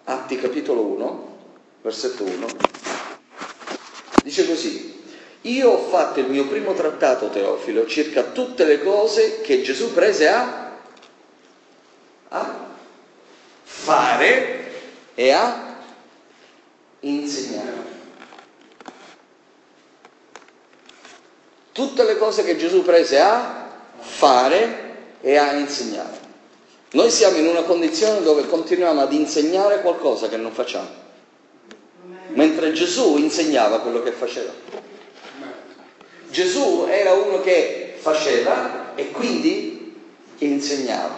Atti capitolo 1, versetto 1, dice così: io ho fatto il mio primo trattato, Teofilo, circa tutte le cose che Gesù prese a fare e a insegnare. Tutte le cose che Gesù prese a fare e a insegnare. Noi siamo in una condizione dove continuiamo ad insegnare qualcosa che non facciamo, mentre Gesù insegnava quello che faceva. Gesù era uno che faceva e quindi insegnava.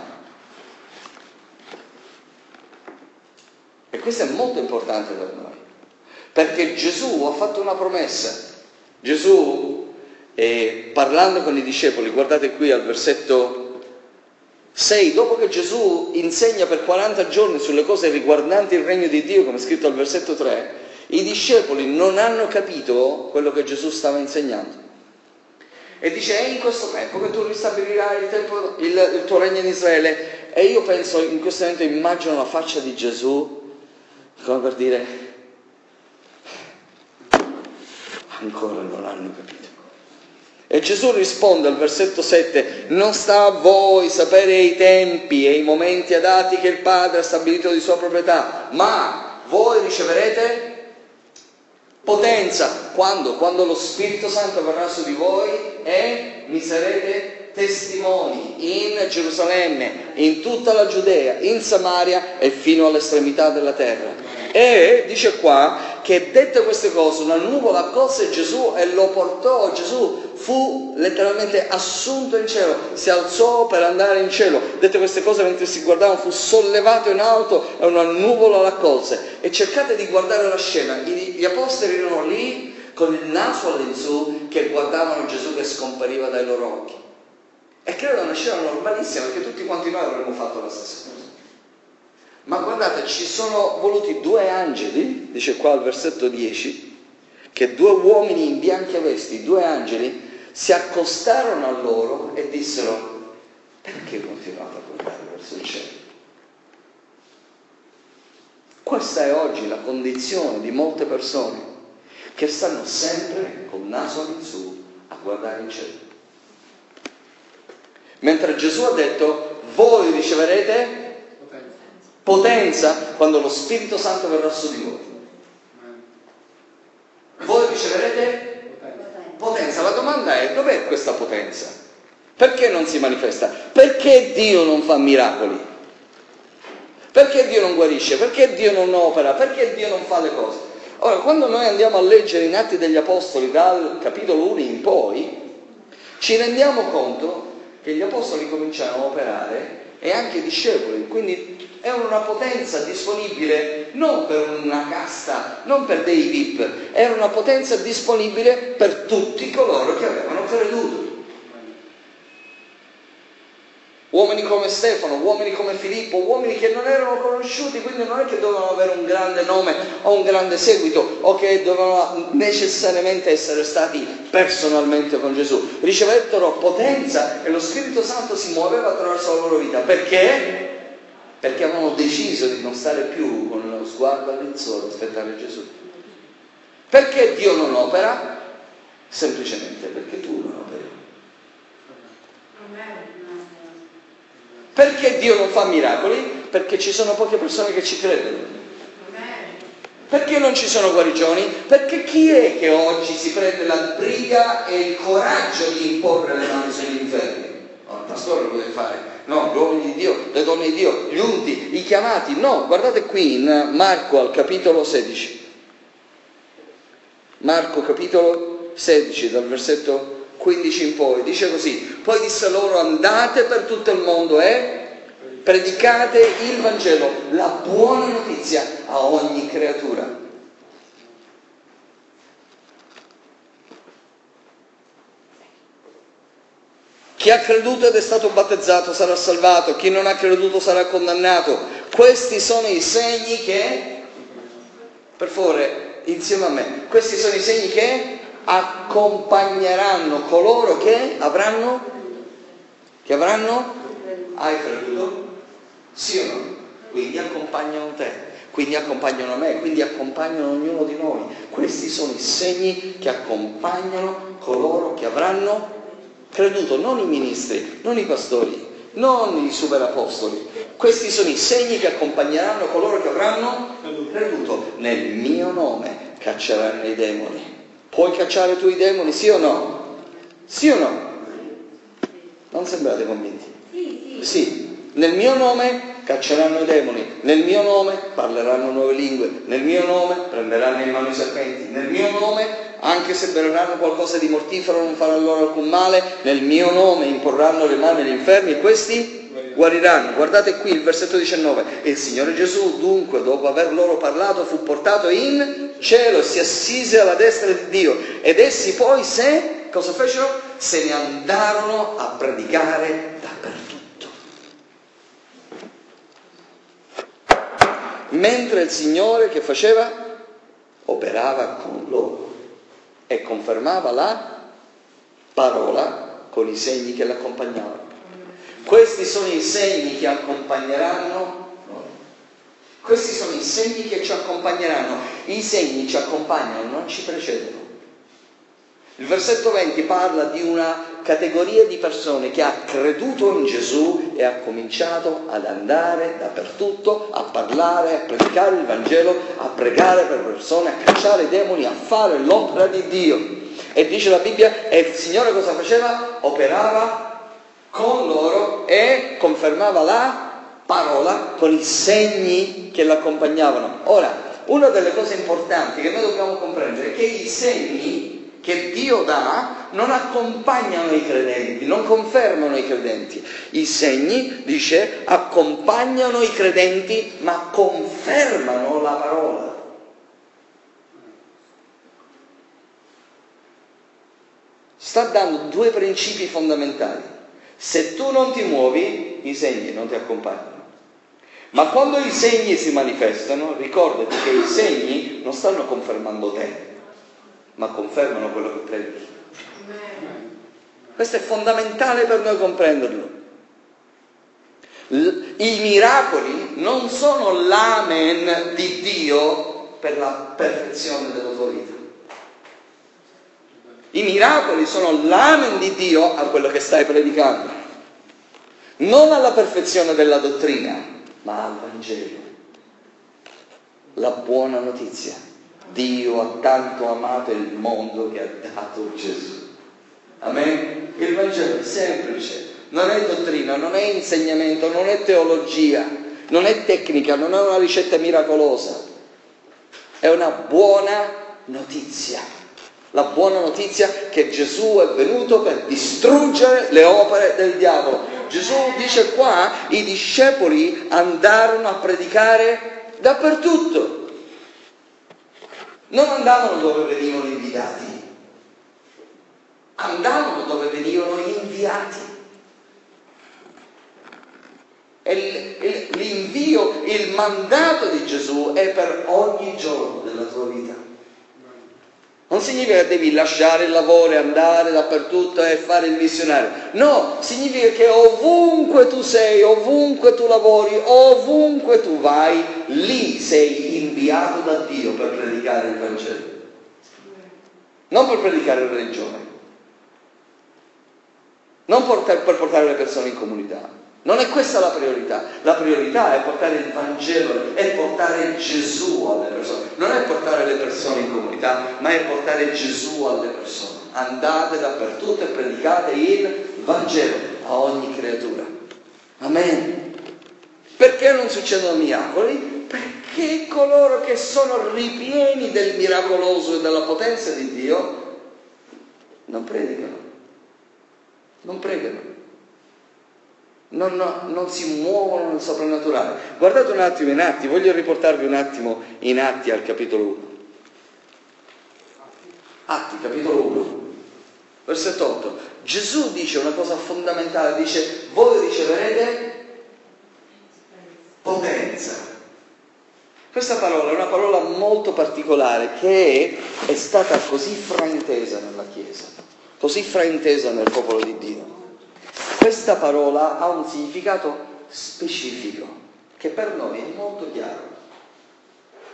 E questo è molto importante per noi, perché Gesù ha fatto una promessa. Gesù, parlando con i discepoli, guardate qui al versetto 6, dopo che Gesù insegna per 40 giorni sulle cose riguardanti il regno di Dio, come è scritto al versetto 3, i discepoli non hanno capito quello che Gesù stava insegnando. E dice: è in questo tempo che tu ristabilirai il tuo regno in Israele. E io penso, in questo momento immagino la faccia di Gesù come per dire: ancora non hanno capito. E Gesù risponde al versetto 7: non sta a voi sapere i tempi e i momenti adatti che il Padre ha stabilito di sua proprietà, ma voi riceverete potenza. Quando? Quando lo Spirito Santo verrà su di voi e mi sarete testimoni in Gerusalemme, in tutta la Giudea, in Samaria e fino all'estremità della terra. E dice qua che dette queste cose una nuvola accolse Gesù e lo portò. Gesù fu letteralmente assunto in cielo, si alzò per andare in cielo. Dette queste cose mentre si guardavano, fu sollevato in alto e una nuvola l'accolse. E cercate di guardare la scena: gli apostoli erano lì con il naso all'insù che guardavano Gesù che scompariva dai loro occhi. E credo una scena normalissima, perché tutti quanti noi avremmo fatto la stessa cosa. Ma guardate, ci sono voluti 2 angeli, dice qua al versetto 10, che 2 uomini in bianche vesti, 2 angeli, si accostarono a loro e dissero: perché continuate a guardare verso il cielo? Questa è oggi la condizione di molte persone che stanno sempre col naso all'insù a guardare in cielo. Mentre Gesù ha detto: voi riceverete potenza quando lo Spirito Santo verrà su di voi. Voi riceverete potenza. La domanda è: dov'è questa potenza? Perché non si manifesta? Perché Dio non fa miracoli? Perché Dio non guarisce? Perché Dio non opera? Perché Dio non fa le cose? Ora, quando noi andiamo a leggere in Atti degli Apostoli dal capitolo 1 in poi, ci rendiamo conto che gli apostoli cominciano a operare e anche i discepoli, quindi è una potenza disponibile non per una casta, non per dei VIP, era una potenza disponibile per tutti coloro che avevano creduto. Uomini come Stefano, uomini come Filippo, uomini che non erano conosciuti, quindi non è che dovevano avere un grande nome o un grande seguito o che dovevano necessariamente essere stati personalmente con Gesù. Ricevettero potenza e lo Spirito Santo si muoveva attraverso la loro vita. Perché? Perché avevano deciso di non stare più con lo sguardo all'insù ad aspettare Gesù. Perché Dio non opera? Semplicemente perché tu non operi. Perché Dio non fa miracoli? Perché ci sono poche persone che ci credono. Perché non ci sono guarigioni? Perché chi è che oggi si prende la briga e il coraggio di imporre le mani sugli infermi? No, il pastore lo deve fare. No, gli uomini di Dio, le donne di Dio, gli unti, i chiamati. No, guardate qui in Marco al capitolo 16. Marco capitolo 16 dal versetto 15 in poi, dice così: poi disse loro: andate per tutto il mondo e predicate il Vangelo, la buona notizia a ogni creatura. Chi ha creduto ed è stato battezzato sarà salvato, chi non ha creduto sarà condannato. Questi sono i segni che, per favore, insieme a me, questi sono i segni che accompagneranno coloro che avranno? Hai creduto? Sì o no? Quindi accompagnano te. quindi accompagnano me, quindi accompagnano ognuno di noi. Questi sono i segni che accompagnano coloro che avranno creduto, non i ministri, non i pastori, non i superapostoli. Questi sono i segni che accompagneranno coloro che avranno creduto. Nel mio nome cacceranno i demoni. Puoi cacciare tu i demoni, sì o no? Sì o no? Non sembrate convinti? Sì. Nel mio nome cacceranno i demoni, nel mio nome parleranno nuove lingue, nel mio nome prenderanno in mano i serpenti, nel mio nome, anche se beveranno qualcosa di mortifero, non farà loro alcun male, nel mio nome imporranno le mani agli infermi e questi guariranno. Guardate qui il versetto 19. E il Signore Gesù, dunque, dopo aver loro parlato, fu portato in cielo e si assise alla destra di Dio. Ed essi poi cosa fecero? Se ne andarono a predicare dappertutto. Mentre il Signore che faceva? Operava con loro e confermava la parola con i segni che l'accompagnavano. Questi sono i segni che accompagneranno noi. Questi sono i segni che ci accompagneranno. I segni ci accompagnano, non ci precedono. Il versetto 20 parla di una categoria di persone che ha creduto in Gesù e ha cominciato ad andare dappertutto, a parlare, a predicare il Vangelo, a pregare per persone, a cacciare i demoni, a fare l'opera di Dio. E dice la Bibbia, e il Signore cosa faceva? Operava con loro e confermava la parola con i segni che l'accompagnavano. Ora, una delle cose importanti che noi dobbiamo comprendere è che i segni che Dio dà non accompagnano i credenti, non confermano i credenti. I segni, dice, accompagnano i credenti, ma confermano la parola. Sta dando due principi fondamentali. Se tu non ti muovi, i segni non ti accompagnano. Ma quando i segni si manifestano, ricordati che i segni non stanno confermando te, ma confermano quello che credi. Questo è fondamentale per noi comprenderlo. I miracoli non sono l'amen di Dio per la perfezione della tua vita. I miracoli sono l'amen di Dio a quello che stai predicando, non alla perfezione della dottrina, ma al Vangelo, la buona notizia. Dio ha tanto amato il mondo che ha dato Gesù. Amen? Il Vangelo è semplice, non è dottrina, non è insegnamento, non è teologia, non è tecnica, non è una ricetta miracolosa. È una buona notizia. La buona notizia che Gesù è venuto per distruggere le opere del diavolo. Gesù dice qua, i discepoli andarono a predicare dappertutto. Non andavano dove venivano invitati, andavano dove venivano inviati. E l'invio, il mandato di Gesù è per ogni giorno della tua vita. Non significa che devi lasciare il lavoro e andare dappertutto e fare il missionario. No, significa che ovunque tu sei, ovunque tu lavori, ovunque tu vai, lì sei inviato da Dio per predicare il Vangelo. Non per predicare religione. Non per portare le persone in comunità. Non è questa la priorità. La priorità è portare il Vangelo, è portare Gesù alle persone. Non è portare le persone in comunità, ma è portare Gesù alle persone. Andate dappertutto e predicate il Vangelo a ogni creatura. Amen. Perché non succedono miracoli? Perché coloro che sono ripieni del miracoloso e della potenza di Dio non predicano. Non pregano. Non si muovono nel soprannaturale. Guardate un attimo in Atti, voglio riportarvi un attimo in Atti al capitolo 1. Atti, capitolo 1, versetto 8. Gesù dice una cosa fondamentale, dice: voi riceverete potenza. Questa parola è una parola molto particolare che è stata così fraintesa nella Chiesa, così fraintesa nel popolo di Dio. Questa parola ha un significato specifico che per noi è molto chiaro.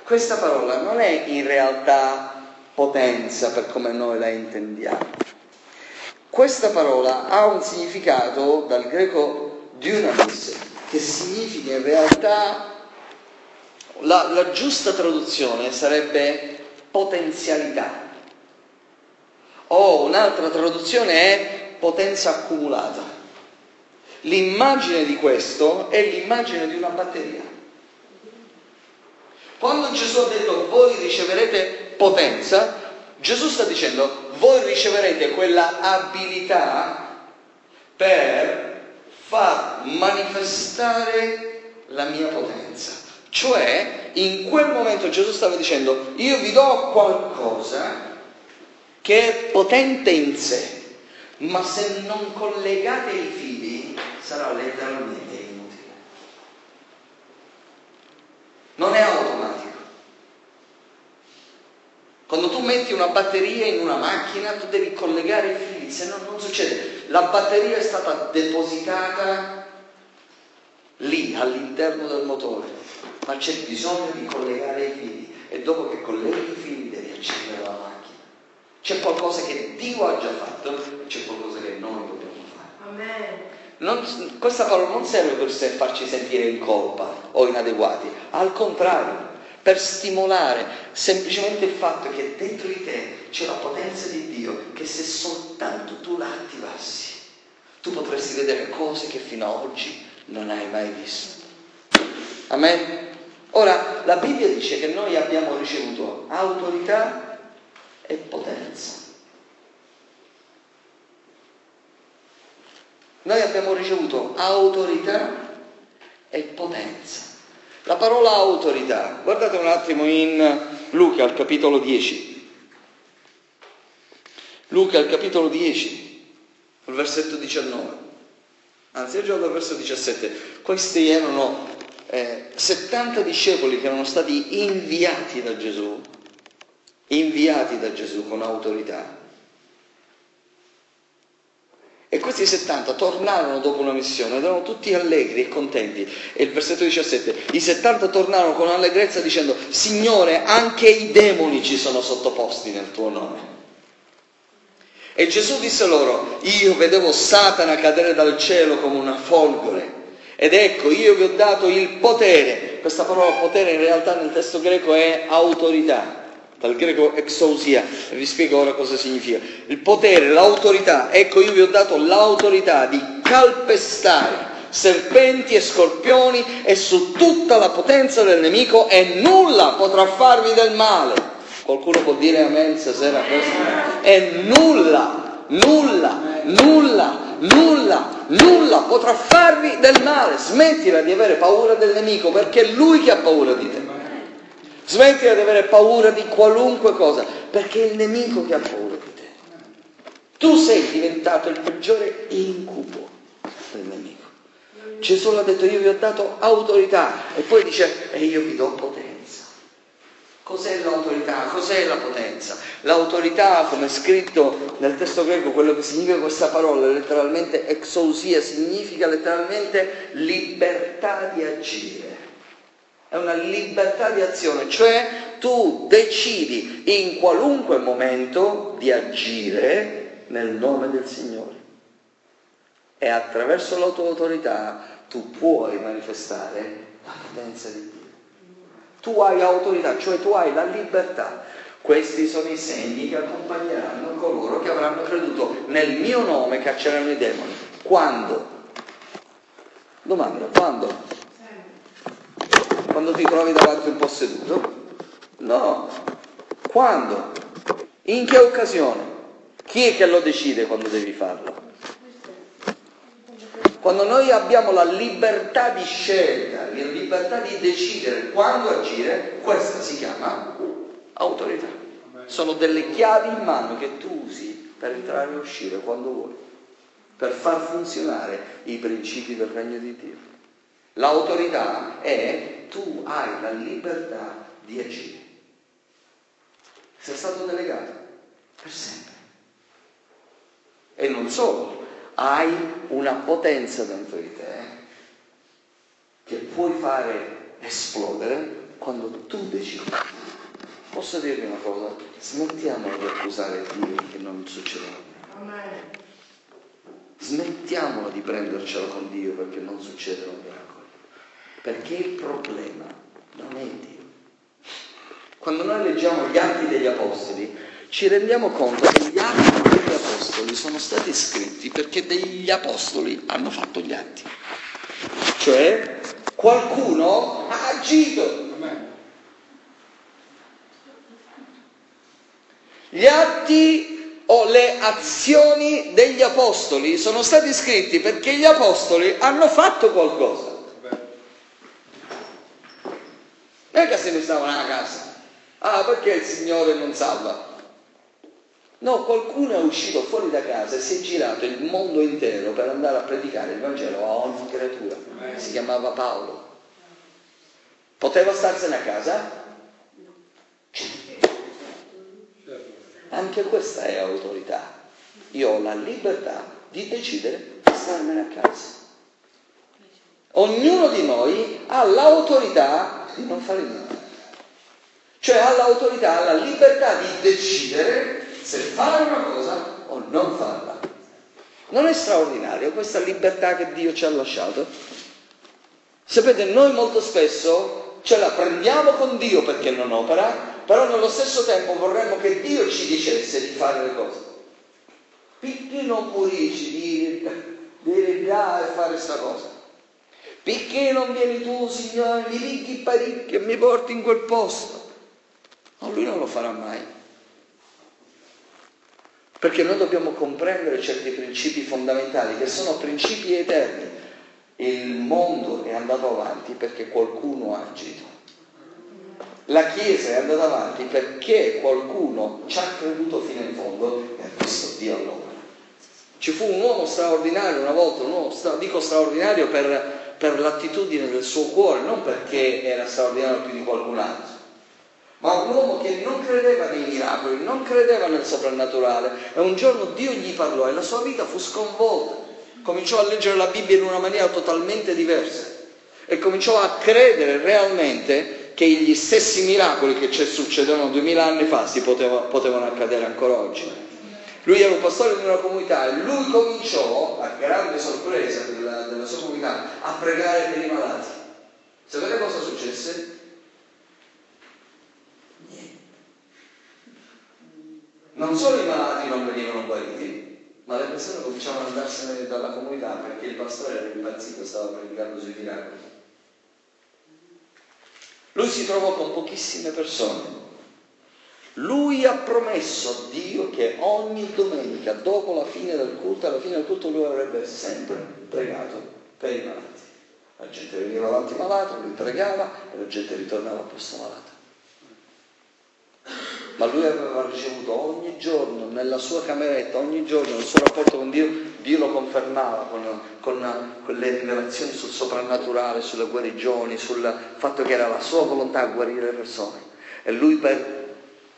questa parola non è in realtà potenza per come noi la intendiamo. Questa parola ha un significato dal greco dynamis, che significa in realtà, la giusta traduzione sarebbe potenzialità, o un'altra traduzione è potenza accumulata. L'immagine di questo è l'immagine di una batteria. Quando Gesù ha detto voi riceverete potenza, Gesù sta dicendo voi riceverete quella abilità per far manifestare la mia potenza. Cioè, in quel momento Gesù stava dicendo io vi do qualcosa che è potente in sé, ma se non collegate i fili sarà letteralmente inutile. Non è automatico. Quando tu metti una batteria in una macchina, tu devi collegare i fili, se no non succede. La batteria è stata depositata lì, all'interno del motore, ma c'è bisogno di collegare i fili, e dopo che colleghi i fili devi accendere la macchina. C'è qualcosa che Dio ha già fatto e c'è qualcosa che noi dobbiamo fare. Amen. Questa parola non serve per farci sentire in colpa o inadeguati, al contrario, per stimolare semplicemente il fatto che dentro di te c'è la potenza di Dio, che se soltanto tu la attivassi, tu potresti vedere cose che fino ad oggi non hai mai visto. Amen? Ora, la Bibbia dice che noi abbiamo ricevuto autorità e potenza. Noi abbiamo ricevuto autorità e potenza. La parola autorità, guardate un attimo in Luca al capitolo 10. Luca al capitolo 10, al versetto 19. Anzi, è già dal versetto 17. Questi erano 70 discepoli che erano stati inviati da Gesù con autorità. E questi 70 tornarono dopo una missione ed erano tutti allegri e contenti. E il versetto 17, i 70 tornarono con allegrezza dicendo: Signore, anche i demoni ci sono sottoposti nel tuo nome. E Gesù disse loro: io vedevo Satana cadere dal cielo come una folgore, ed ecco, io vi ho dato il potere. Questa parola potere in realtà nel testo greco è autorità, dal greco exousia, e vi spiego ora cosa significa. Il potere, l'autorità, ecco io vi ho dato l'autorità di calpestare serpenti e scorpioni e su tutta la potenza del nemico, e nulla potrà farvi del male. Qualcuno può dire amen stasera questo? E nulla potrà farvi del male. Smettila di avere paura del nemico, perché è lui che ha paura di te. Smettila di avere paura di qualunque cosa, perché è il nemico che ha paura di te. Tu sei diventato il peggiore incubo del nemico. Gesù l'ha detto: io vi ho dato autorità, e poi dice: e io vi do potenza. Cos'è l'autorità? Cos'è la potenza? L'autorità, come è scritto nel testo greco, quello che significa questa parola, letteralmente exousia, significa letteralmente libertà di agire. È una libertà di azione, cioè tu decidi in qualunque momento di agire nel nome del Signore. E attraverso la tua autorità tu puoi manifestare la potenza di Dio. Tu hai autorità, cioè tu hai la libertà. Questi sono i segni che accompagneranno coloro che avranno creduto nel mio nome, cacceranno i demoni. Quando? Domanda, quando? Quando ti trovi davanti un posseduto? No. Quando? In che occasione? Chi è che lo decide quando devi farlo? Quando noi abbiamo la libertà di scelta, la libertà di decidere quando agire, questa si chiama autorità. Sono delle chiavi in mano che tu usi per entrare e uscire quando vuoi, per far funzionare i principi del regno di Dio. L'autorità è: tu hai la libertà di agire. Sei stato delegato per sempre. E non solo, hai una potenza dentro di te che puoi fare esplodere quando tu decidi. Posso dirvi una cosa? Smettiamo di accusare Dio che non succederà. Smettiamola di prendercela con Dio perché non succedono miracoli. Perché il problema non è Dio. Quando noi leggiamo gli Atti degli Apostoli, ci rendiamo conto che gli Atti degli Apostoli sono stati scritti perché degli Apostoli hanno fatto gli Atti. Cioè, qualcuno ha agito. Gli atti o le azioni degli apostoli sono stati scritti perché gli apostoli hanno fatto qualcosa. Non è che se ne stavano a casa. Perché il Signore non salva? No, qualcuno è uscito fuori da casa e si è girato il mondo intero per andare a predicare il Vangelo a ogni creatura. Si chiamava Paolo. Poteva starsene a casa? Anche questa è autorità. Io ho la libertà di decidere di starmene a casa. Ognuno di noi ha l'autorità di non fare niente. Cioè ha l'autorità, ha la libertà di decidere se fare una cosa o non farla. Non è straordinario questa libertà che Dio ci ha lasciato? Sapete, noi molto spesso ce la prendiamo con Dio perché non opera, però nello stesso tempo vorremmo che Dio ci dicesse di fare le cose. Perché non pulisci di là e fare sta cosa? Perché non vieni tu, Signore, mi ricchi parecchio e mi porti in quel posto? No, Lui non lo farà mai. Perché noi dobbiamo comprendere certi principi fondamentali che sono principi eterni. Il mondo è andato avanti perché qualcuno ha agito. La Chiesa è andata avanti perché qualcuno ci ha creduto fino in fondo e ha visto Dio all'opera. Ci fu un uomo straordinario una volta, dico straordinario per l'attitudine del suo cuore, non perché era straordinario più di qualcun altro, ma un uomo che non credeva nei miracoli, non credeva nel soprannaturale, e un giorno Dio gli parlò e la sua vita fu sconvolta. Cominciò a leggere la Bibbia in una maniera totalmente diversa e cominciò a credere realmente che gli stessi miracoli che ci succedevano 2000 anni fa potevano accadere ancora oggi. Lui era un pastore di una comunità e lui cominciò, a grande sorpresa della sua comunità, a pregare per i malati. Sapete cosa successe? Niente. Non solo i malati non venivano guariti, ma le persone cominciavano ad andarsene dalla comunità perché il pastore era impazzito, stava predicando sui miracoli. Lui si trovò con pochissime persone. Lui ha promesso a Dio che ogni domenica, dopo la fine del culto, lui avrebbe sempre pregato per i malati. La gente veniva davanti malata, lui pregava e la gente ritornava a posto malata. Ma lui aveva ricevuto ogni giorno, nella sua cameretta, ogni giorno, nel suo rapporto con Dio, Dio lo confermava con le rivelazioni sul soprannaturale, sulle guarigioni, sul fatto che era la sua volontà guarire le persone. E lui per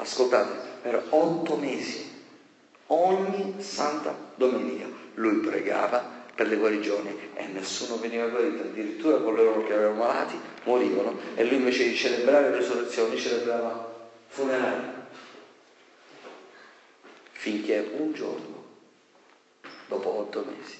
8 mesi, ogni santa domenica, lui pregava per le guarigioni e nessuno veniva guarito, addirittura coloro che erano malati morivano e lui invece di celebrare le risurrezioni celebrava funerali. Finché un giorno, dopo 8 mesi,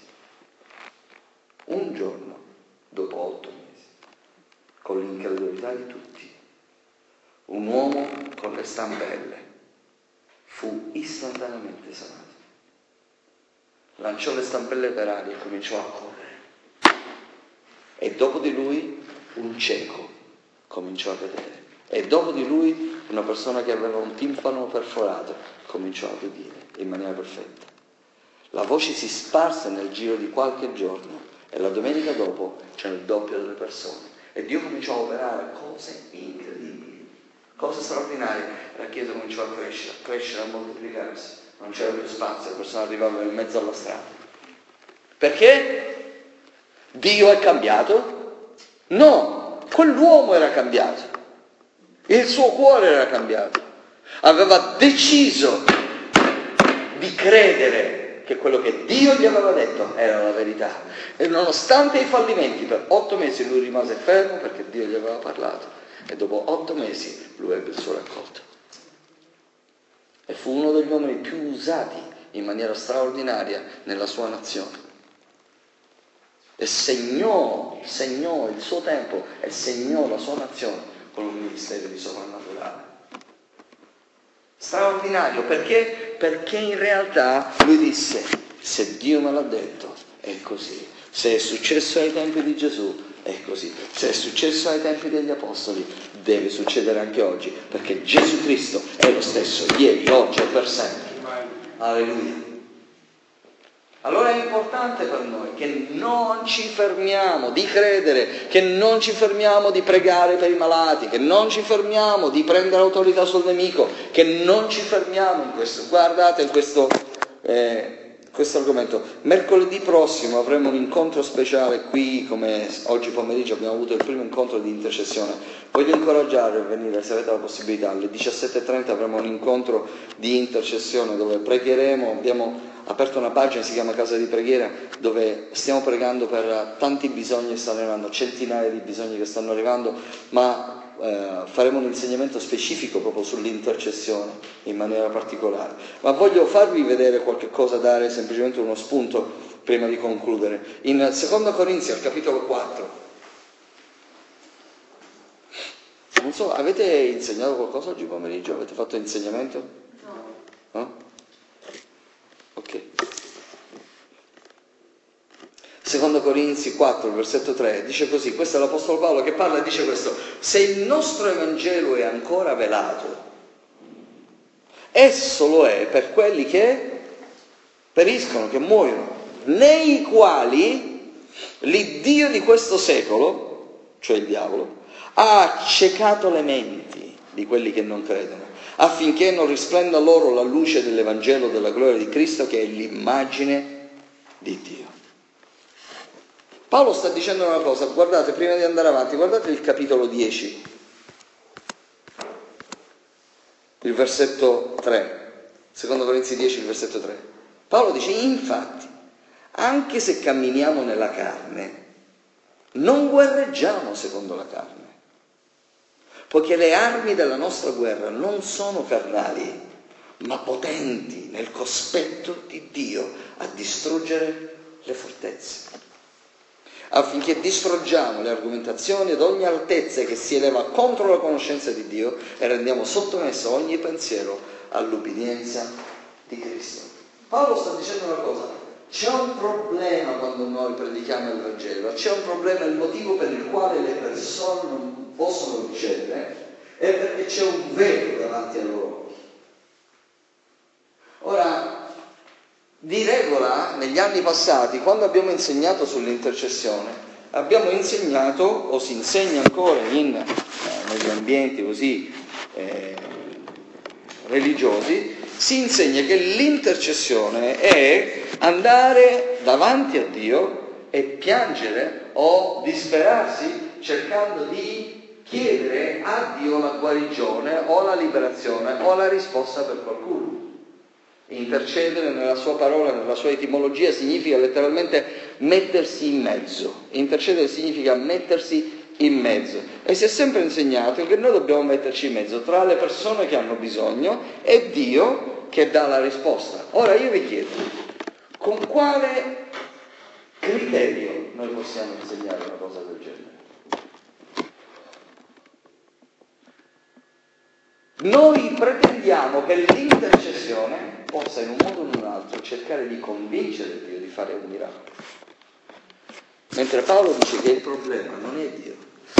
con l'incredulità di tutti, un uomo con le stampelle fu istantaneamente sanato. Lanciò le stampelle per aria e cominciò a correre. E dopo di lui un cieco cominciò a vedere. E dopo di lui una persona che aveva un timpano perforato cominciò ad udire in maniera perfetta. La voce si sparse nel giro di qualche giorno e la domenica dopo c'era il doppio delle persone. E Dio cominciò a operare cose incredibili, cose straordinarie. La Chiesa cominciò a crescere, a moltiplicarsi. Non c'era più spazio, le persone arrivavano in mezzo alla strada. Perché? Dio è cambiato? No, quell'uomo era cambiato. Il suo cuore era cambiato. Aveva deciso di credere che quello che Dio gli aveva detto era la verità. E nonostante i fallimenti, per 8 mesi lui rimase fermo perché Dio gli aveva parlato. e dopo 8 mesi lui ebbe il suo raccolto. E fu uno degli uomini più usati in maniera straordinaria nella sua nazione. E segnò il suo tempo e segnò la sua nazione con un ministero di soprannaturale. Straordinario, perché? Perché in realtà lui disse: se Dio me l'ha detto, è così. Se è successo ai tempi di Gesù, è così. Se è successo ai tempi degli Apostoli, deve succedere anche oggi, perché Gesù Cristo è lo stesso, ieri, oggi e per sempre. Alleluia. Allora è importante per noi che non ci fermiamo di credere, che non ci fermiamo di pregare per i malati, che non ci fermiamo di prendere autorità sul nemico, che non ci fermiamo in questo. Guardate in questo argomento. Mercoledì prossimo avremo un incontro speciale qui, come oggi pomeriggio abbiamo avuto il primo incontro di intercessione. Voglio incoraggiarvi a venire, se avete la possibilità. Alle 17:30 avremo un incontro di intercessione dove pregheremo. Abbiamo aperto una pagina, si chiama Casa di Preghiera, dove stiamo pregando per tanti bisogni che stanno arrivando, centinaia di bisogni che stanno arrivando, ma faremo un insegnamento specifico proprio sull'intercessione in maniera particolare. Ma voglio farvi vedere qualche cosa, dare semplicemente uno spunto prima di concludere. In 2 Corinzi, al capitolo 4, non so, avete insegnato qualcosa oggi pomeriggio? Avete fatto insegnamento? No? Ok. 2 Corinzi 4, versetto 3, dice così, questo è l'Apostolo Paolo che parla e dice questo: se il nostro Evangelo è ancora velato, esso lo è per quelli che periscono, che muoiono, nei quali l'Iddio di questo secolo, cioè il diavolo, ha accecato le menti di quelli che non credono, affinché non risplenda loro la luce dell'Evangelo della gloria di Cristo, che è l'immagine di Dio. Paolo sta dicendo una cosa, guardate, prima di andare avanti, guardate il capitolo 10, il versetto 3, 2 Corinzi 10, il versetto 3. Paolo dice: infatti, anche se camminiamo nella carne, non guerreggiamo secondo la carne, poiché le armi della nostra guerra non sono carnali, ma potenti nel cospetto di Dio a distruggere le fortezze, affinché distruggiamo le argomentazioni ed ogni altezza che si eleva contro la conoscenza di Dio e rendiamo sottomesso ogni pensiero all'ubbidienza di Cristo. Paolo sta dicendo una cosa: c'è un problema quando noi predichiamo il Vangelo, c'è un problema, il motivo per il quale le persone non possono ricevere è perché c'è un velo davanti ai loro occhi. Ora, di regola, negli anni passati, quando abbiamo insegnato sull'intercessione, abbiamo insegnato, o si insegna ancora negli ambienti così religiosi, si insegna che l'intercessione è andare davanti a Dio e piangere o disperarsi cercando di chiedere a Dio la guarigione o la liberazione o la risposta per qualcuno. Intercedere, nella sua parola, nella sua etimologia, significa letteralmente mettersi in mezzo. Intercedere significa mettersi in mezzo. E si è sempre insegnato che noi dobbiamo metterci in mezzo tra le persone che hanno bisogno e Dio che dà la risposta. Ora io vi chiedo, con quale criterio noi possiamo insegnare una cosa del genere? Noi pretendiamo che l'intercessione possa in un modo o in un altro cercare di convincere Dio di fare un miracolo. Mentre Paolo dice che il problema non è Dio,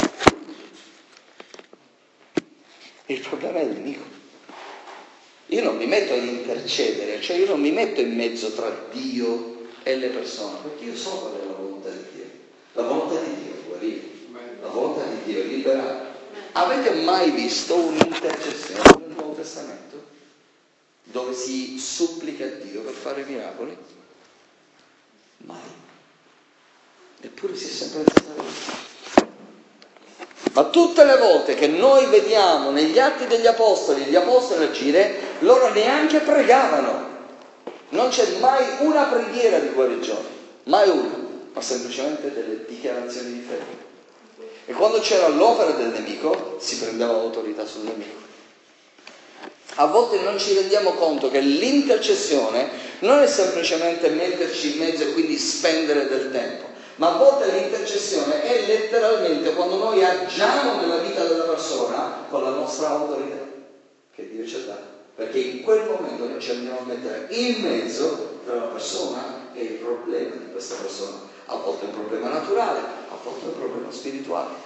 il problema è il nemico. Io non mi metto a intercedere, cioè io non mi metto in mezzo tra Dio e le persone, perché io so qual è la volontà di Dio. La volontà di Dio è guarire, la volontà di Dio è liberare. Avete mai visto un'intercessione nel Nuovo Testamento dove si supplica a Dio per fare miracoli? Mai. Eppure si è sempre insegnato. Ma tutte le volte che noi vediamo negli Atti degli Apostoli gli Apostoli agire, loro neanche pregavano. Non c'è mai una preghiera di guarigione, mai una, ma semplicemente delle dichiarazioni di fede. E quando c'era l'opera del nemico, si prendeva l'autorità sul nemico. A volte non ci rendiamo conto che l'intercessione non è semplicemente metterci in mezzo e quindi spendere del tempo, ma a volte l'intercessione è letteralmente quando noi agiamo nella vita della persona con la nostra autorità che Dio ci ha dato, perché in quel momento noi ci andiamo a mettere in mezzo tra la persona e il problema di questa persona. A volte è un problema naturale, a volte è un problema spirituale.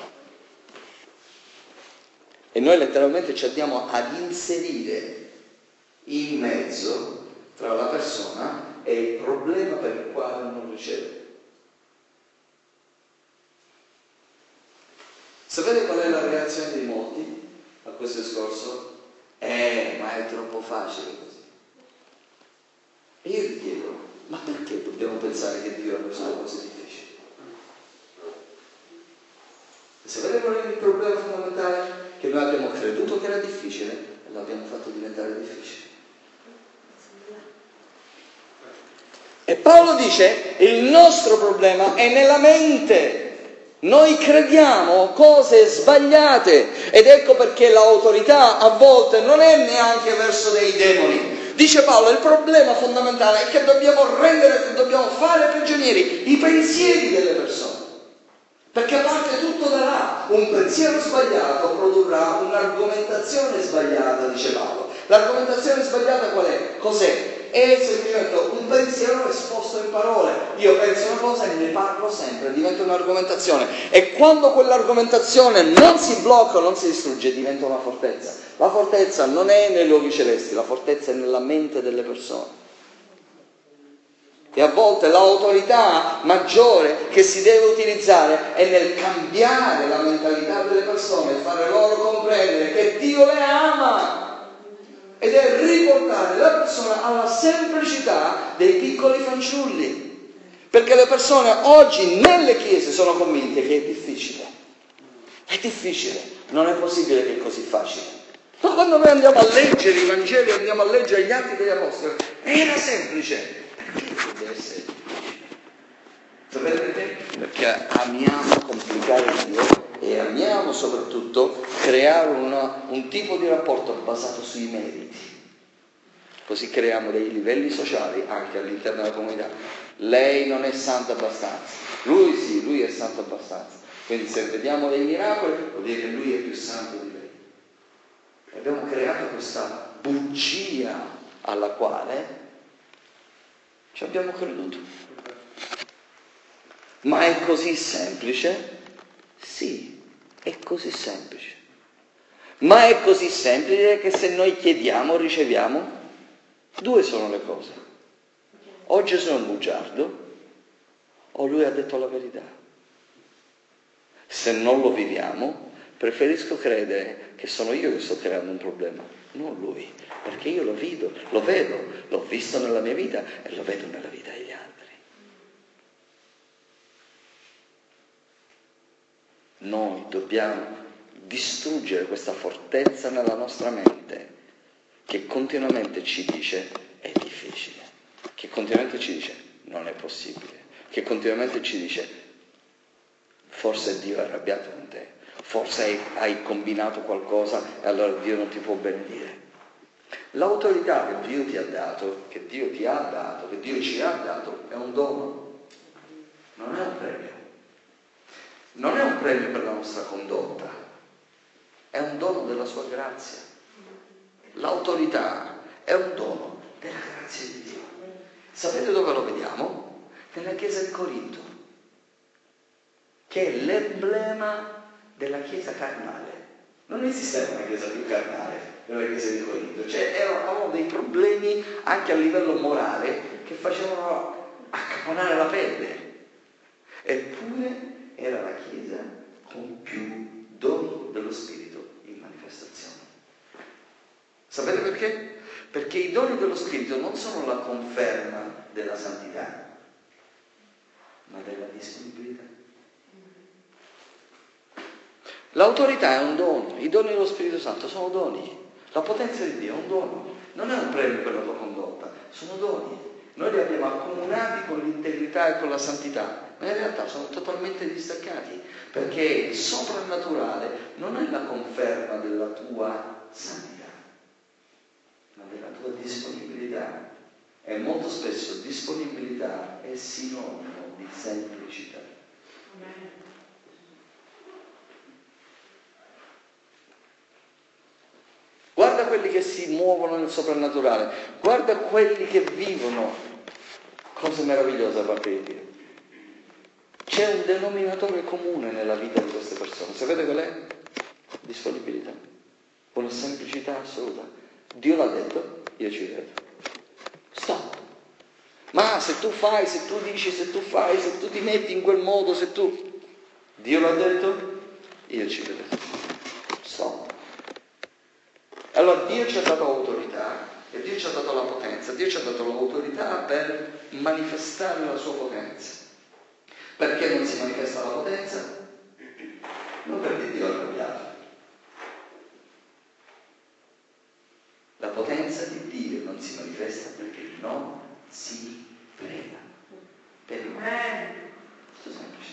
E noi letteralmente ci andiamo ad inserire in mezzo tra la persona e il problema per il quale non riceve. Sapete qual è la reazione di molti a questo discorso? Ma è troppo facile così. E io vi chiedo, ma perché dobbiamo pensare che Dio ha reso cose difficili? E sapete qual è il problema fondamentale? Che noi abbiamo creduto che era difficile e l'abbiamo fatto diventare difficile. E Paolo dice, il nostro problema è nella mente. Noi crediamo cose sbagliate ed ecco perché l'autorità a volte non è neanche verso dei demoni. Dice Paolo, il problema fondamentale è che dobbiamo fare prigionieri i pensieri delle persone. Perché parte tutto da là. Un pensiero sbagliato produrrà un'argomentazione sbagliata, dice Paolo. L'argomentazione sbagliata qual è? Cos'è? È semplicemente un pensiero esposto in parole. Io penso una cosa e ne parlo sempre, diventa un'argomentazione. E quando quell'argomentazione non si blocca, non si distrugge, diventa una fortezza. La fortezza non è nei luoghi celesti, la fortezza è nella mente delle persone. E a volte l'autorità maggiore che si deve utilizzare è nel cambiare la mentalità delle persone, fare loro comprendere che Dio le ama ed è riportare la persona alla semplicità dei piccoli fanciulli. Perché le persone oggi nelle chiese sono convinte che è difficile. È difficile, non è possibile che è così facile. Ma quando noi andiamo a leggere i Vangeli, andiamo a leggere gli Atti degli Apostoli, era semplice. Deve essere difficile. Sapete perché? Perché amiamo complicare Dio e amiamo soprattutto creare un tipo di rapporto basato sui meriti. Così creiamo dei livelli sociali anche all'interno della comunità. Lei non è santa abbastanza, lui sì, lui è santo abbastanza. Quindi se vediamo dei miracoli vuol dire che lui è più santo di lei. Abbiamo creato questa bugia alla quale ci abbiamo creduto. Ma è così semplice? Sì, è così semplice. Ma è così semplice che se noi chiediamo, riceviamo? Due sono le cose. O Gesù è un bugiardo, o lui ha detto la verità. Se non lo viviamo, preferisco credere che sono io che sto creando un problema, non lui, perché io lo vedo, l'ho visto nella mia vita e lo vedo nella vita degli altri. Noi dobbiamo distruggere questa fortezza nella nostra mente che continuamente ci dice è difficile, che continuamente ci dice non è possibile, che continuamente ci dice forse Dio è arrabbiato con te, forse hai combinato qualcosa e allora Dio non ti può benedire. L'autorità che Dio ti ha dato, che Dio ci ha dato, è un dono, non è un premio. Non è un premio per la nostra condotta, è un dono della sua grazia. L'autorità è un dono della grazia di Dio. Sapete dove lo vediamo? Nella chiesa di Corinto, che è l'emblema della chiesa carnale. Non esisteva una chiesa più carnale nella chiesa di Corinto, cioè erano dei problemi anche a livello morale che facevano accaponare la pelle. Eppure era la chiesa con più doni dello Spirito in manifestazione. Sapete perché? Perché i doni dello Spirito non sono la conferma della santità, ma della disponibilità. L'autorità è un dono, i doni dello Spirito Santo sono doni, la potenza di Dio è un dono, non è un premio per la tua condotta, sono doni. Noi li abbiamo accomunati con l'integrità e con la santità ma in realtà sono totalmente distaccati, perché il soprannaturale non è la conferma della tua sanità, ma della tua disponibilità. E molto spesso disponibilità è sinonimo di semplicità. Guarda quelli che si muovono nel soprannaturale, guarda quelli che vivono cose meravigliose da parte di Dio. C'è un denominatore comune nella vita di queste persone. Sapete qual è? Disponibilità. Una semplicità assoluta. Dio l'ha detto, io ci credo. Stop. Ma se tu fai, se tu dici, se tu fai, se tu ti metti in quel modo, se tu... Dio l'ha detto, io ci credo. Stop. Allora Dio ci ha dato autorità, e Dio ci ha dato la potenza, Dio ci ha dato l'autorità per manifestare la sua potenza. Perché non si manifesta la potenza? Non perché Dio l'ha cambiato. La potenza di Dio non si manifesta perché non si prega. Per il questo è semplice.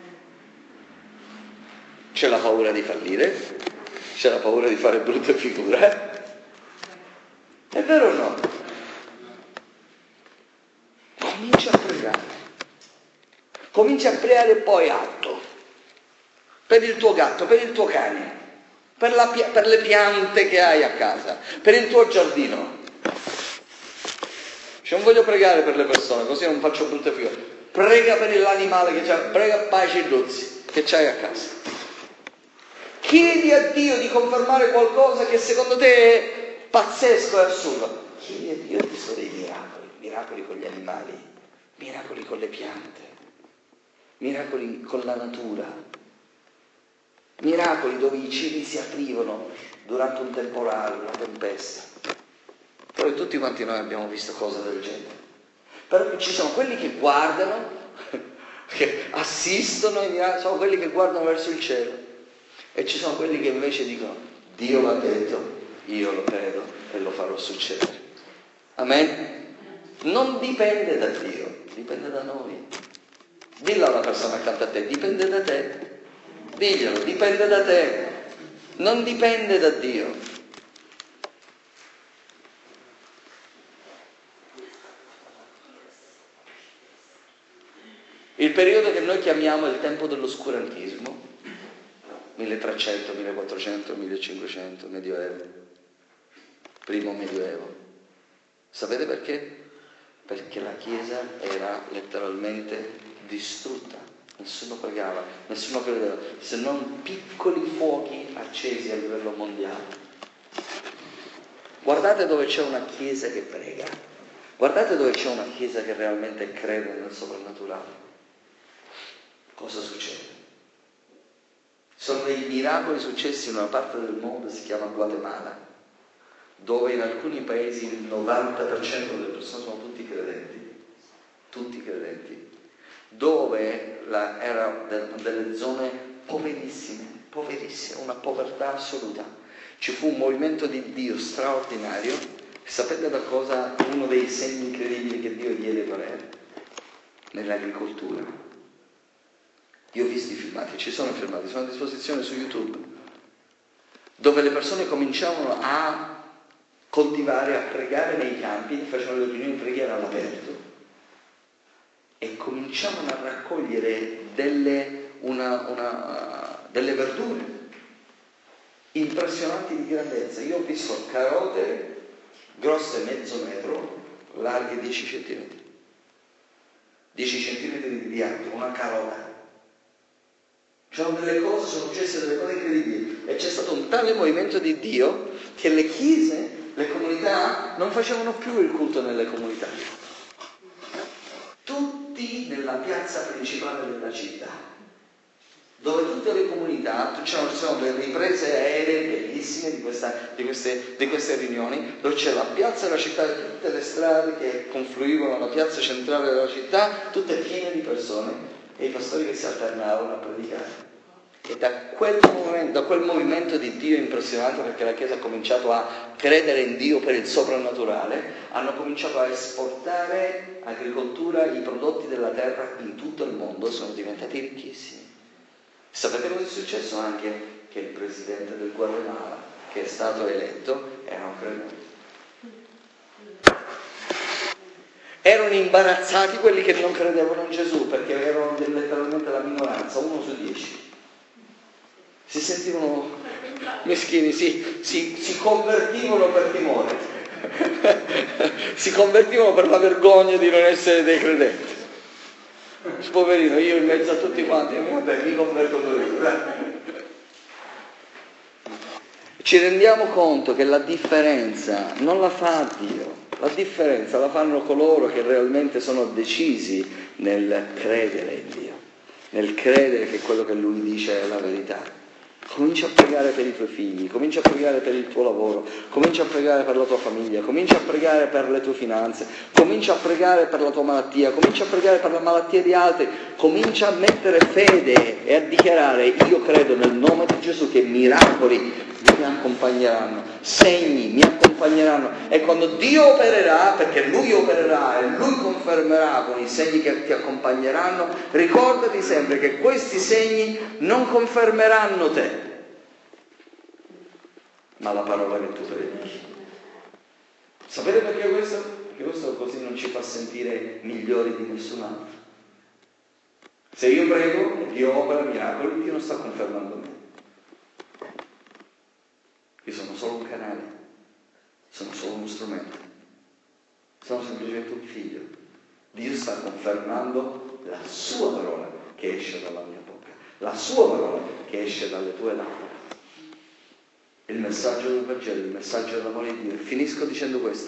C'è la paura di fallire, c'è la paura di fare brutte figure. È vero o no? Comincia a pregare. Comincia a pregare e poi atto. Per il tuo gatto, per il tuo cane. Per le piante che hai a casa, per il tuo giardino. Non voglio pregare per le persone, così non faccio brutte figure. Prega per l'animale che c'ha, prega per i cedozzi che c'hai a casa. Chiedi a Dio di confermare qualcosa che secondo te è pazzesco e assurdo. Chiedi a Dio di fare dei miracoli, miracoli con gli animali, miracoli con le piante, miracoli con la natura. Miracoli dove i cieli si aprivano durante un temporale, una tempesta. Poi tutti quanti noi abbiamo visto cose del genere. Però ci sono quelli che guardano, che assistono ai miracoli, sono quelli che guardano verso il cielo. E ci sono quelli che invece dicono, Dio l'ha detto, io lo credo e lo farò succedere. Amen? Non dipende da Dio, dipende da noi. Dillo alla persona accanto a te, dipende da te. Diglielo, dipende da te, non dipende da Dio. Il periodo che noi chiamiamo il tempo dell'oscurantismo, 1300, 1400, 1500, Medioevo, primo Medioevo. Sapete perché? Perché la Chiesa era letteralmente distrutta. Nessuno pregava, nessuno credeva, se non piccoli fuochi accesi a livello mondiale. Guardate dove c'è una chiesa che prega, guardate dove c'è una chiesa che realmente crede nel soprannaturale. Cosa succede? Sono dei miracoli successi in una parte del mondo, si chiama Guatemala, dove in alcuni paesi il 90% delle persone sono tutti credenti, dove era delle zone poverissime, una povertà assoluta. Ci fu un movimento di Dio straordinario. Sapete da cosa? Uno dei segni incredibili che Dio diede per nell'agricoltura. Io ho visto i filmati, ci sono filmati, sono a disposizione su YouTube, dove le persone cominciavano a coltivare, a pregare nei campi, facevano le riunioni di preghiera all'aperto e cominciavano a raccogliere delle verdure impressionanti di grandezza. Io ho visto carote grosse mezzo metro, larghe 10 centimetri. 10 centimetri di diametro, una carota. C'erano delle cose, sono successe delle cose incredibili. E c'è stato un tale movimento di Dio che le chiese, le comunità, non facevano più il culto nelle comunità. Tutti nella piazza principale della città, dove tutte le comunità, ci sono delle riprese aeree bellissime di queste riunioni, dove c'è la piazza della città, tutte le strade che confluivano alla piazza centrale della città, tutte piene di persone, e i pastori che si alternavano a predicare. E da quel movimento di Dio impressionante, perché la Chiesa ha cominciato a credere in Dio per il soprannaturale, hanno cominciato a esportare agricoltura, i prodotti della terra in tutto il mondo, sono diventati ricchissimi. Sapete cosa è successo anche? Che il presidente del Guatemala, che è stato eletto, era un credente. Erano imbarazzati quelli che non credevano in Gesù, perché erano letteralmente la minoranza, 1 su 10. Si sentivano meschini, si convertivano per timore, si convertivano per la vergogna di non essere dei credenti. Poverino, io in mezzo a tutti quanti, vabbè, mi converto pure. Ci rendiamo conto che la differenza non la fa Dio, la differenza la fanno coloro che realmente sono decisi nel credere in Dio, nel credere che quello che Lui dice è la verità. Comincia a pregare per i tuoi figli, comincia a pregare per il tuo lavoro, comincia a pregare per la tua famiglia, comincia a pregare per le tue finanze, comincia a pregare per la tua malattia, comincia a pregare per la malattia di altri, comincia a mettere fede e a dichiarare: io credo nel nome di Gesù che miracoli mi accompagneranno, segni mi accompagneranno, e quando Dio opererà, perché Lui opererà e Lui confermerà con i segni che ti accompagneranno, ricordati sempre che questi segni non confermeranno te, ma la parola che tu predichi. Sapete perché questo? Perché questo così non ci fa sentire migliori di nessun altro. Se io prego e Dio opera miracoli, Dio non sta confermando me. Io sono solo un canale, sono solo uno strumento, sono semplicemente un figlio. Dio sta confermando la sua parola che esce dalla mia bocca, la sua parola che esce dalle tue labbra. Il messaggio del Vangelo, il messaggio dell'amore di Dio. E finisco dicendo questo: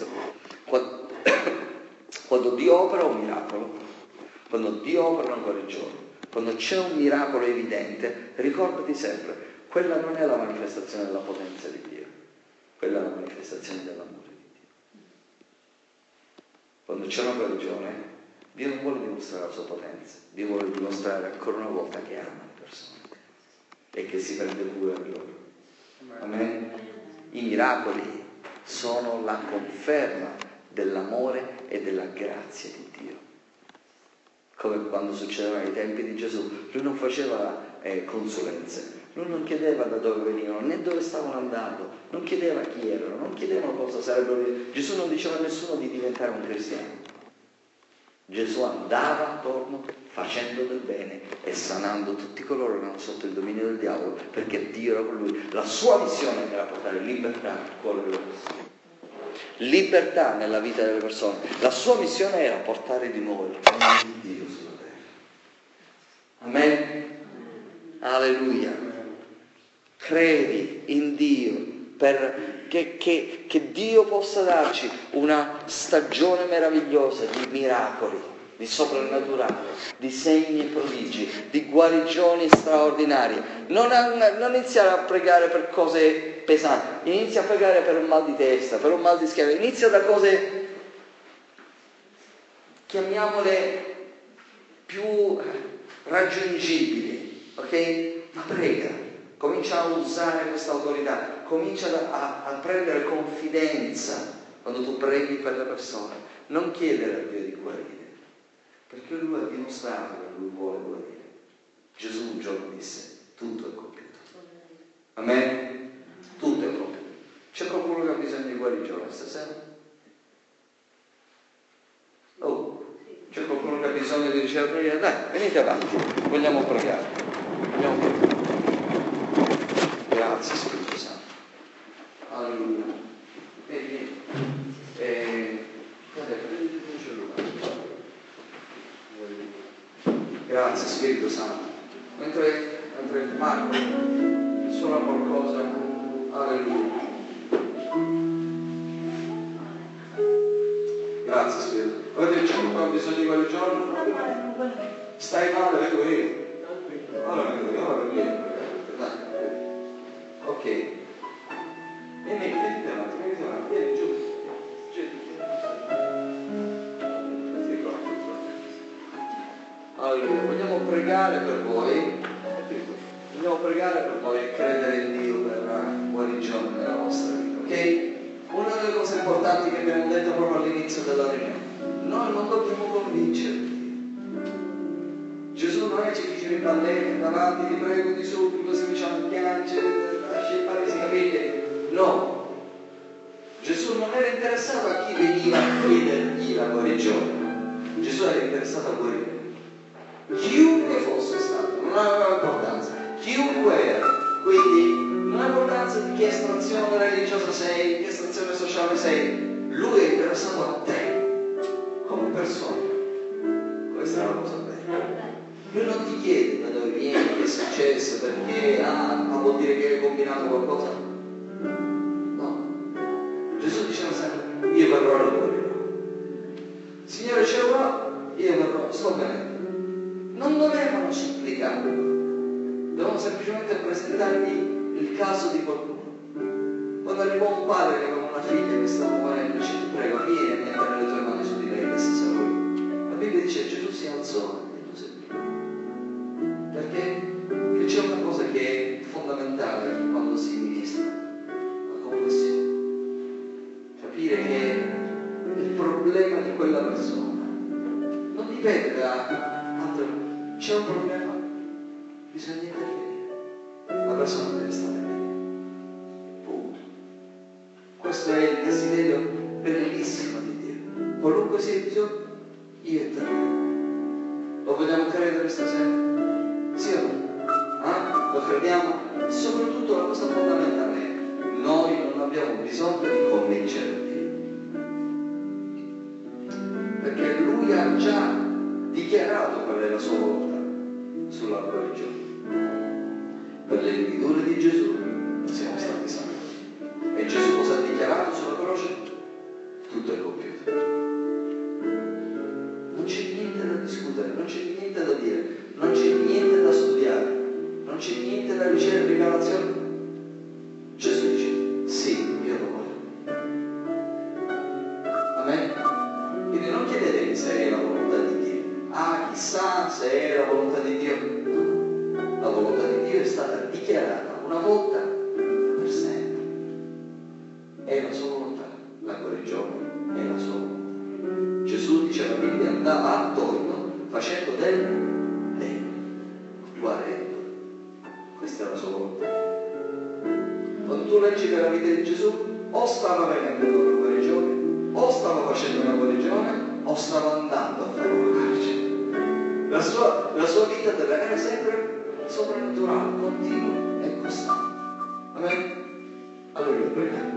quando Dio opera un miracolo, quando Dio opera una guarigione, quando c'è un miracolo evidente, ricordati sempre: quella non è la manifestazione della potenza di Dio, quella è la manifestazione dell'amore di Dio. Quando c'è una guarigione, Dio non vuole dimostrare la sua potenza, Dio vuole dimostrare ancora una volta che ama le persone e che si prende cura di loro. Amen? I miracoli sono la conferma dell'amore e della grazia di Dio. Come quando succedeva ai tempi di Gesù, lui non faceva consulenze, lui non chiedeva da dove venivano né dove stavano andando, non chiedeva chi erano, non chiedevano cosa sarebbero. Gesù non diceva a nessuno di diventare un cristiano. Gesù andava attorno facendo del bene e sanando tutti coloro che erano sotto il dominio del diavolo, perché Dio era con lui. La sua missione era portare libertà nel cuore delle persone, libertà nella vita delle persone. La sua missione era portare di nuovo il regno di Dio sulla terra. Amen? Alleluia. Credi in Dio che Dio possa darci una stagione meravigliosa di miracoli, di soprannaturale, di segni e prodigi, di guarigioni straordinarie. Non iniziare a pregare per cose pesanti, inizia a pregare per un mal di testa, per un mal di schiena, inizia da cose, chiamiamole, più raggiungibili, ok? Ma prega. Comincia a usare questa autorità, comincia a prendere confidenza quando tu preghi per le persone. Non chiedere a Dio di guarire, perché Lui ha dimostrato che Lui vuole guarire. Gesù un giorno disse: tutto è compiuto. Amen? Tutto è compiuto. C'è qualcuno che ha bisogno di guarigione stasera? Oh, c'è qualcuno che ha bisogno di ricevere preghiera? Dai, venite avanti, vogliamo pregare. Grazie Spirito Santo. Alleluia. Grazie Spirito Santo. Mentre Marco suona qualcosa, alleluia. Grazie Spirito. Avete qualcuno ha bisogno di quel giorno? Stai male, vengo io. Alleluia. Ok. Vieni avanti, vieni giù. Allora, vogliamo pregare per voi. Vogliamo pregare della riunione. Noi non dobbiamo convincerli. Gesù non è che ci dice in balletti davanti, ti prego, ti supplico, si cominciamo a piangere, lascia fare si capite. No. Gesù non era interessato a chi veniva a chiedergli la guarigione. Gesù era interessato a guarire. Chiunque fosse stato, non aveva importanza. Chiunque era. Quindi non ha importanza di che estrazione religiosa sei, che estrazione sociale sei. Lui è interessato a te, come persona. Questa è la cosa bella. Lui non ti chiede da dove vieni, che è successo, perché vuol dire che hai combinato qualcosa. No. Gesù diceva sempre, io verrò a guarirò. Signore ci avrò, io verrò, sto bene. Non dovevano supplicare, dovevano semplicemente presentargli il caso di qualcuno. Quando arrivò un padre che aveva una figlia che stava morendo, dice, ti prego, vieni a mettere le tue mani su di lei che si salva. La Bibbia dice Gesù si alzò e tu sei qui. Perché c'è una cosa che è fondamentale quando si ministra, la confessione. Capire che il problema di quella persona non dipende da altre cose. C'è un problema, bisogna intervenire. La persona deve stare bene. Punto. Questo è il desiderio bellissimo di Dio. Qualunque sia il bisogno, io e te. Lo vogliamo credere stasera? Sì o no? Lo crediamo? E soprattutto la cosa fondamentale è noi non abbiamo bisogno di convincere Dio. Perché Lui ha già dichiarato qual è la sua volontà sulla guarigione. Per le lividure di Gesù siamo stati salvi. E Gesù cosa ha dichiarato sulla croce? Tutto è compiuto. Non c'è niente da discutere, non c'è niente da dire, non c'è niente da studiare, non c'è niente da ricevere rivelazione. Gesù dice, sì, io lo voglio. Amen? Quindi non chiedetevi se è la volontà di Dio. Chissà se è la volontà di Dio. No. La volontà di Dio è stata dichiarata una volta per sempre. È la sua volontà. La guarigione è la sua volontà. Gesù diceva quindi andava attorno facendo del bene, guarendo. Questa è la sua volontà. Quando tu leggi nella vita di Gesù, o stava venendo con la guarigione, o stava facendo una guarigione, o stava andando a fare una guarigione. La sua vita deve essere sempre soprannaturale, continua e costante. Amen? Allora, preghiamo.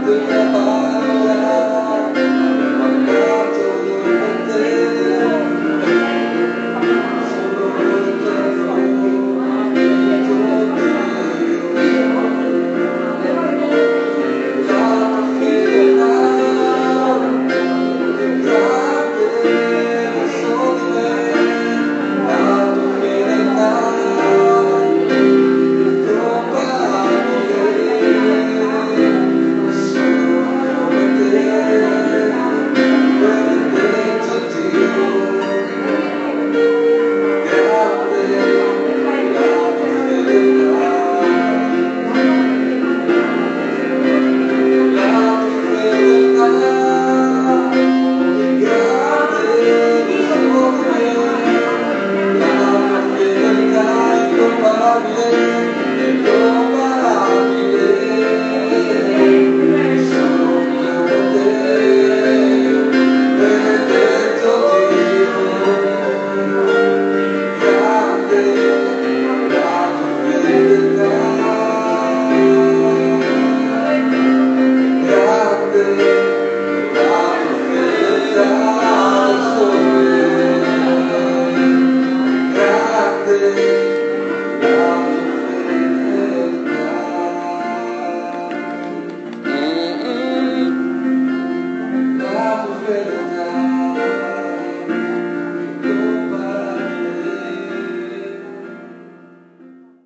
Alleluia.